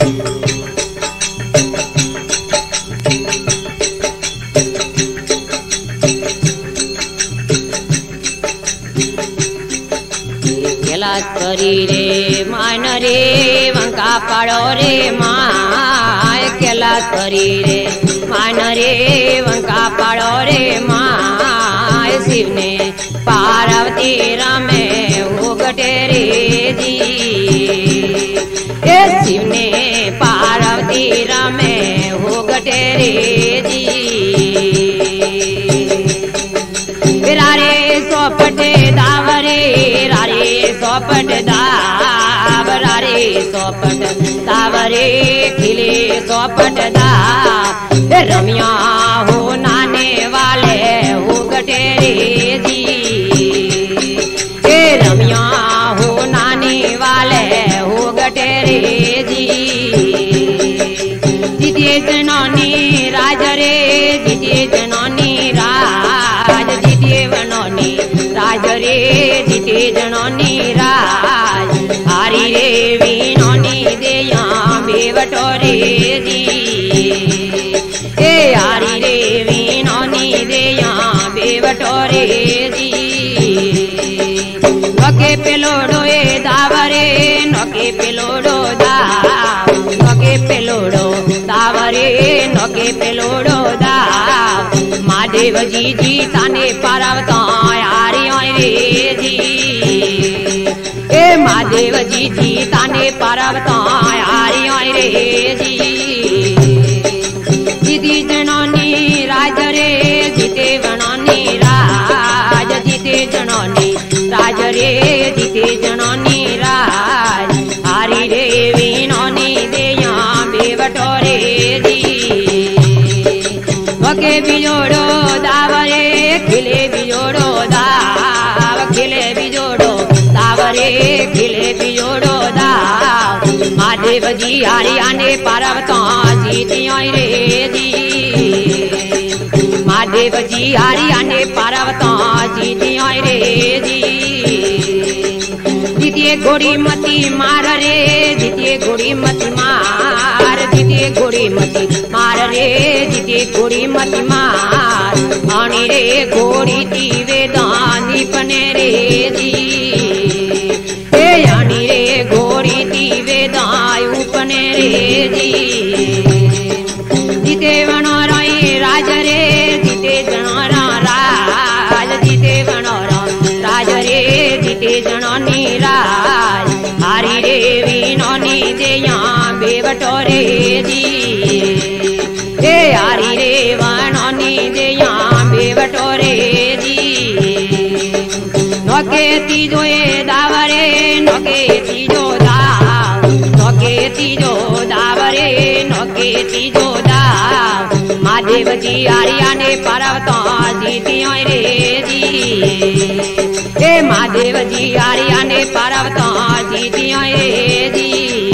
करी रे मान रे वंका पाड़ो रे माय केला करी रे मान रे वंका पाड़ो रे माय शिव ने पार्वती रमे उगटे रे जी शिव ने पार्वती रमे उगटे रे जी रारे सोपटे दावरे रारे सोपट दाव रारे सोपट दावरे खिले सोपट दाव रमिया हो नाने वाले हो गटेरे जी रमिया हो नाने वाले हो गटेरे जी जितिए जननी राज रे जितिए जननी राज जितिए बननी राज रे जिते जननी राज हारी रे वीनोनी देया बेवटो रे जी हारी रे वीनोनी देया बेवटो रे जी नके पेलोडो दावरे नके पेलोडो दाव नके पेलोडो दावरे नके पेलोडो दाव महादेव जी ताने पार्वता यारी रे जी महादेव जी ताने पार्वता यारी रे जी जिति जननी राज रे जिते बननी राज जिते जननी राज रे जिते जननी राज हारी रे वीनोनी देया बेवटो रे जी वके बिजोड़ो दावरे खिले बिजोड़ो दाव खिले बिजोड़ो दावरे खिले बिजोड़ो दाव महादेव जी हरियाणे पार्वता जीतिया रे जी महादेव जी हरियाणे पार्वता जीतिया रे जी जितिए घोड़ी मती मार रे जितिए घोड़ी मती मार जितिए घोड़ी मती मार रे जितिए घोड़ी मती मार आनी रे घोड़ी तीवे दानी पने रे जी आनी रे घोड़ी तीवे दायु पने रे जी जिते बनोरा राज रे जिते जनोरा राज जिते बनोरा राज रे जिते जननी राज हारी रे वीनोनी देया बेवटो रे जी हारी रे वानोनी देया बेवटो रे जी नोके तीजो दावरे नोके तीजो दाव नोके तीजो दावरे नोके तीजो दाव महादेव जी हरियाणे पार्वता जीतिया रे जी महादेव जी हरियाणे पार्वता जीतिया रे जी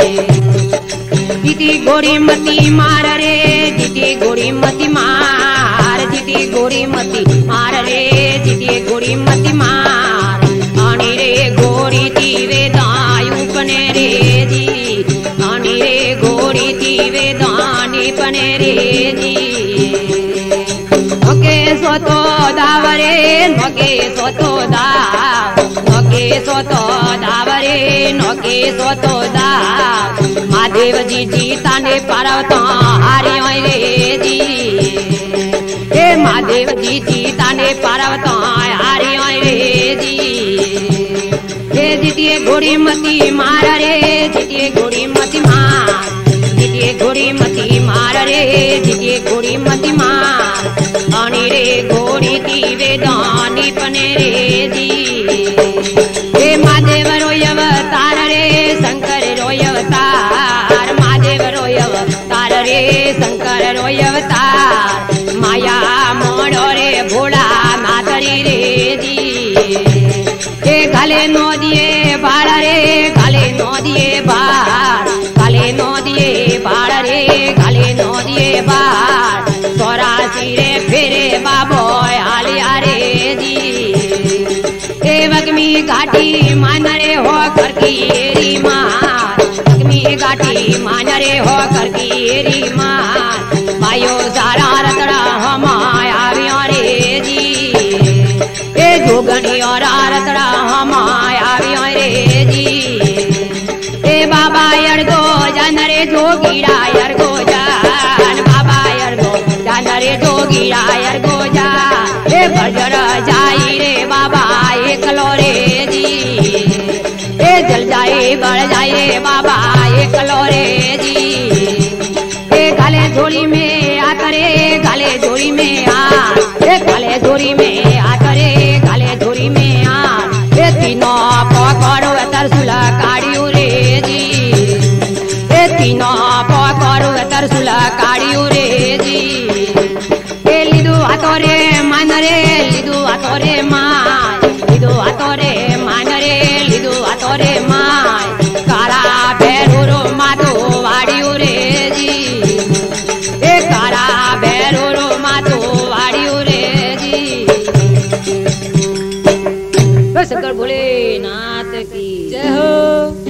जिती घोड़ी मती मार रे जिती घोड़ी मती मार जिती घोड़ी मती मार रे जिती घोड़ी मती मार आनी रे घोड़ी तीवे दायु पने रे जी आनी रे घोड़ी तीवे दानी पने रे जी नोके सोतो दावरे नोके सोतो दाव नोके सोतो दावरे नोके सोतो दाव महादेव जी ताने पार्वता हारी रे जी महादेव जी ताने पार्वता हारी रे जी जितिए घोड़ी मती मार रे जितिए घोड़ी मती मार जितिए घोड़ी मती मार रे जितिए घोड़ी मती मार आनी रे घोड़ी तीवे दानी पने रे जी महादेव रोय अवतार रे शंकर रोय अवतार महादेव रोय अवतार रे शंकर रोय अवतार माया मोड़ो रे भोला मातरी रे जी गले नो दिए बाड़ रे गले नो दिए बाड़ गले नो दिए बाड़ रे गले नो दिए बाड़ चौरासी रे फेरे बाबो आलिया रे जी वगमी घाटी मान रे हो घर की एरी मार वगमी काटी मान रे हो करती री मान भाइयों सारा रतड़ा हम आवियो रे जी ए जोगनी और रतड़ा हम आवियो रे जी ए बाबा यरगो जान रे जोगीरा यरगो जान बाबा यरगो जान रे जोगीरा यरगो जा ए बजर जाई रे बाबा एकलो रे जी ए जल जाए बढ़ जाए रे बाबा एकलो रे जी ए गाले झोली में आ करे गाले झोली में आ ए गाले झोली में आ करे गाले झोली में आ ए तीनों पकड़ो तरसुला काढ़ियो रे जी ए तीनों पकड़ो तरसुला काढ़ियो रे जी ए लिदु हाथो रे मान रे लिदु हाथो रे मान लिदु हाथो रे मान रे लिदु हाथो रे मान कारा भैरो मातो वाड़ियो रे जी ए कारा भैरो मातो वाड़ियो रे जी। शंकर भोलेनाथ की जय हो।